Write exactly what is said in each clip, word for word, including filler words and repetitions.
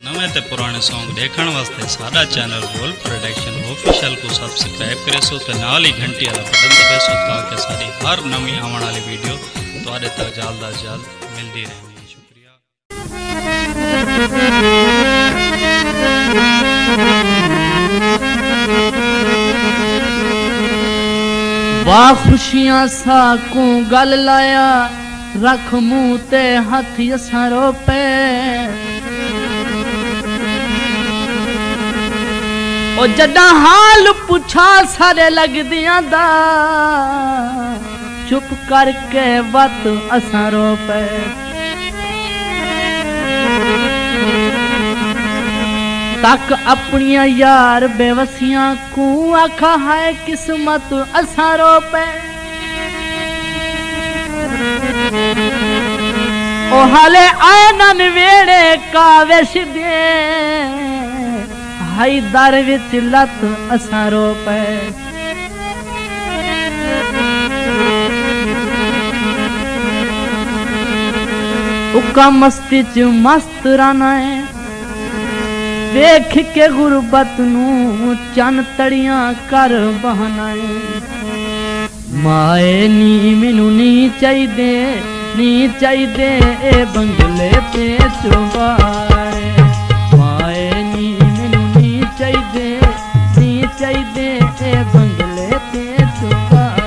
नवे ते पुराने सॉन्ग देखने वास्ते साडा चैनल रोल प्रोडक्शन ऑफिशियल को सब्सक्राइब करे सो ते नाल ही घंटी वाला बटन दबे सो ताकि सारी हर नवी आने वाली वीडियो तुहाडे तक जल्द अज जल्द मिलती रहे। शुक्रिया। वाह खुशियां सा को गल लाया रख मुंह ते हाथ असरो पे ओ जदा हाल पुछा सारे लगदियां दा चुप करके वत असरो पे तक अपनिया यार बेवसियां को आखा है किस्मत असरो पे ओ हाले आनन वेड़े कावेश दे हाई दर विच लत असरो पे उका मस्ती च मस्त राना है देख के गुरबत नू चन तड़ियां कर बहाना है माए नी मैनू नी चाहिदे नी चाहिदे ए बंगले पे चुबारे माए नी मैनू नी चाहिदे नी चाहिदे ए बंगले पे चुबारे।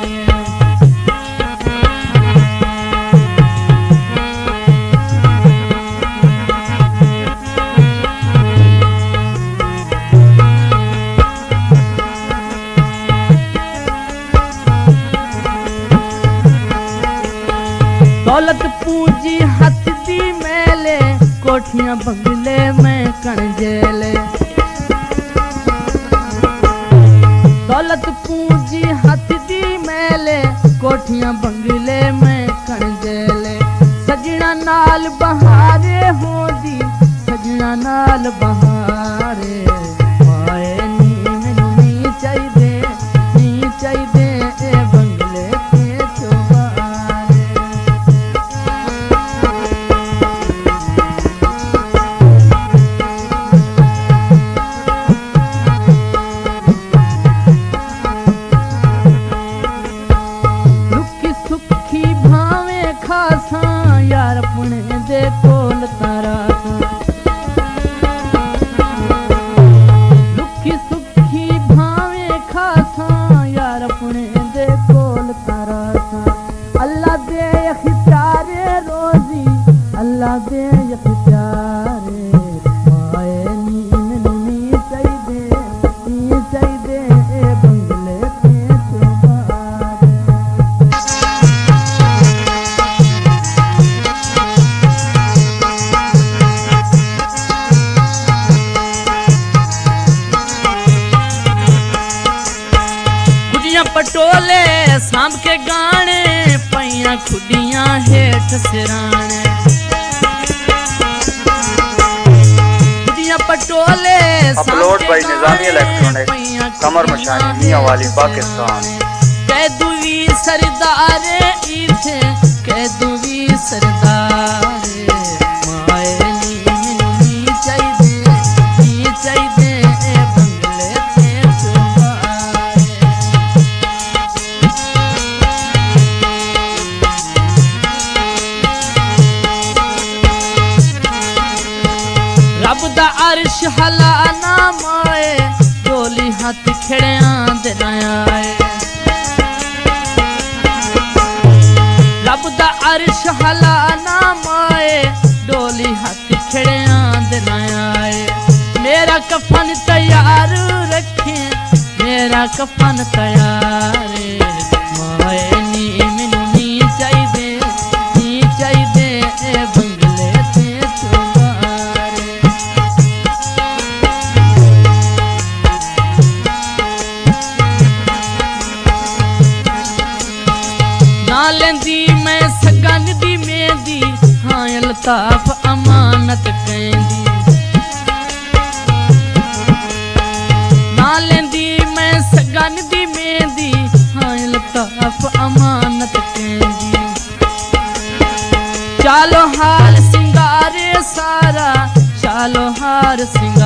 दौलत पूंजी हथ दी मेले कोठियां बंगले में कणजेले दौलत पूंजी हथ दी मेले कोठियां बंगले में कणजेले सजना नाल बहारे होंदी सजना नाल बहारे माए नी मैनू नी चाहिदे नी चाहिदे ए बंगले ते चुबारे। यार पुणे दे कोल तारा लुखी सुखी भावे खासा यार पुणे दे कोल तारा अल्लाह दे अख्तियारे रोजी अल्लाह दे अख्तियारे माए नी मैनू नी चाहिदे नी चाहिदे ए बंगले ते चुबारे। पटोले सांभ के गाने पैया खुडियां हेठ सिराने खुडियां पटोले upload by Nizami electronics Kamar Mashani Mianwali Pakistan कैदुवी सरदारे इथे कैदुवी सरदारे माए नी मैनू नी चाहिदे नी चाहिदे ए बंगले ते चुबारे। रब दा अर्श हलाना माए डोली हाथ खड़ियां दे आए रब दा अर्श हलाना माए डोली हाथ खड़ियां दे आए मेरा कफन तैयार रखे मेरा कफन तैयार माए नी मैनू नी चाहिदे नी चाहिदे ए बंगले ते चुबारे। ना लेंदी मैं सगन दी मेहंदी हाँ अल्ताफ अमानत कहंदी ना लेंदी मैं सगन दी मेहंदी सरदार सिंह